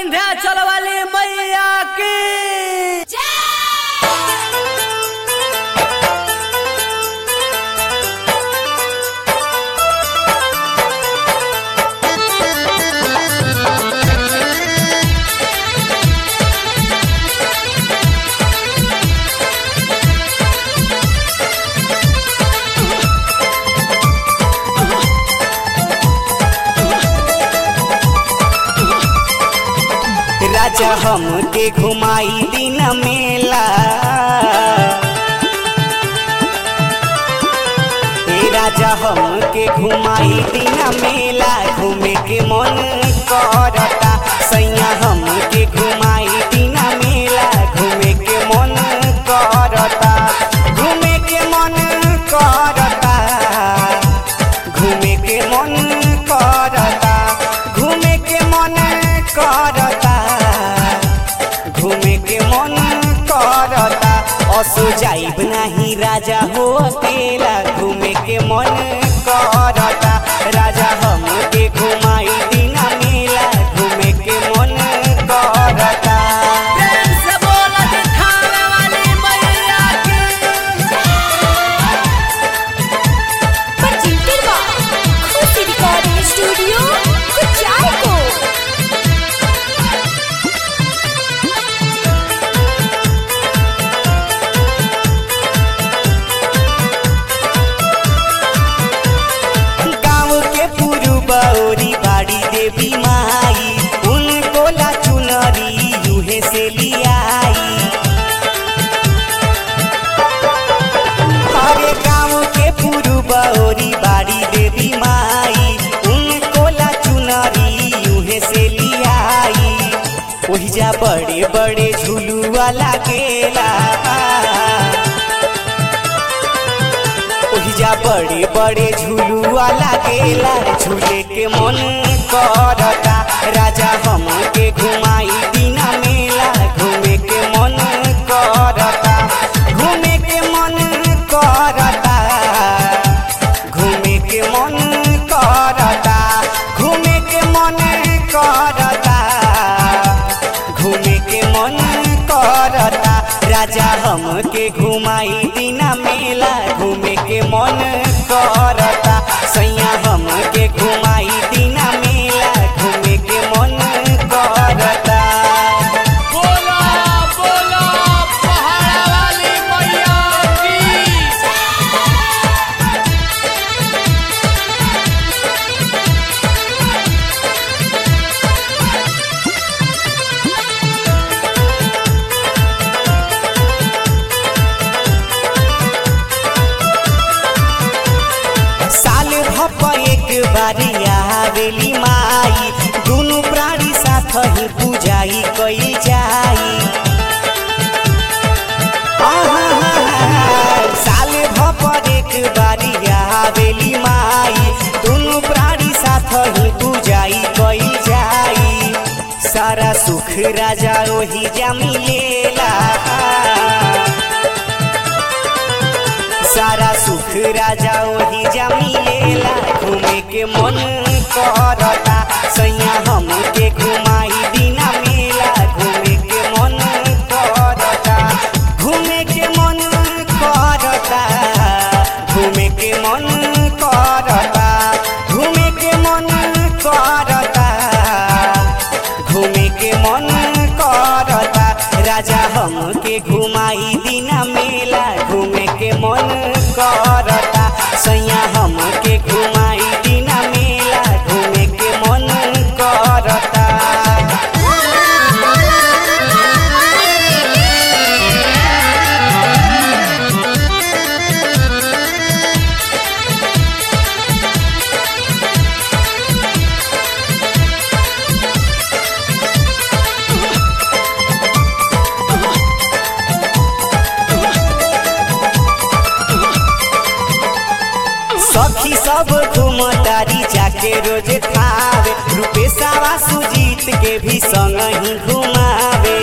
विंध्याचल वाली मैया की राजा हमके घुमाई दिन मेला। राजा हमके घुमाई दिन मेला, घूमे के मन करता। सैया हमके घुमाई दिन मेला, घूमे के मन करता। घूमे के मन करता, घूमे के मन करता, घूमे के मन करता, घूमे के मन करता। असो जाइब नहीं राजा हो अकेला, घूमे के मन करता। राजा हमके घुमाई दिन मेला, घूमे के मन करता। प्रेम से बोला दिखावे वाली मैया की परचिंतिरवा खुशी रिकॉर्डिंग स्टूडियो कुचायको। बौरी बाड़ी देवी माई, उनको ला चुनरी यूहे से लियाई। हरे गाँव के पुरु बौरी बाड़ी देवी माई, उनको ला चुनरी यूहे से लियाई। ओहिजा बड़े बड़े झुलुआ लागेला, ओहिजा बड़े बड़े झुलुआ लागेला। झूले के मन करता, राजा हमके घुमाई दिन मेला, घूमे के मन करता। घूमे के मन करता, घूमे के मन करता, घूमे के मन करता, घूमे के मन करता। राजा हमके घुमाई दिन मेला, घूमे के मन करता। सैया हमके घुमाई दिन मेला, घूमे के मन करता। बोला बोला पहाड़ा वाली मैया की साल भप एक बारी आवेली माई, दुनु प्राणी साथ ही पूजाई कई जाई। साल भप एक बारी आवेली माई, दुनु प्राणी साथ ही पूजाई कई जाई। सारा सुख राजा ओही जा मिलेला, सारा सुख राजा ओही जा मिलेला। घूमे के मन करता, सैया हमके घुमाई दिन मेला, घूमे के मन करता। घूमे के मन करता, घूमे के मन करता, घूमे के मन करता, घूमे के मन करता। राजा हमके घुमाई दिन मेला, घूमे के मन करता। सैया हमके घुमाई दिन मेला, घूमे के मन करता। सखी सब घूमतारी जाके रोज खावे, रूपेशवा सुजीत के भी संग ही घुमावे।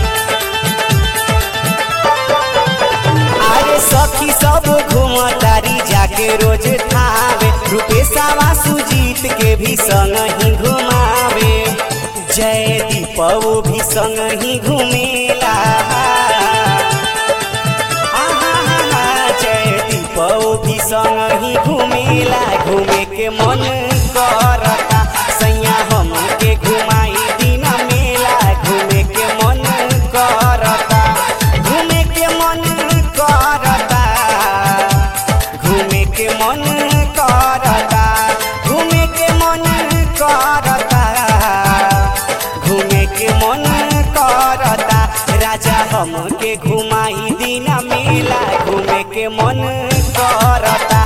अरे सखी सब घूमतारी जाके रोज खावे, रूपेशवा सुजीत के भी संग ही घुमावे। जय दीप दीपो भी संग ही घूमेला जय दीपो भी संग ही घूमेला घूमे के मन करता सैया हमके घुमाई दिन मेला घूमे के मन करता घूमे के मन करता घूमे के मन करता घूमे के मन करता घूमे के मन करता राजा हमके घुमाई दिन मेला घूमे के मन करता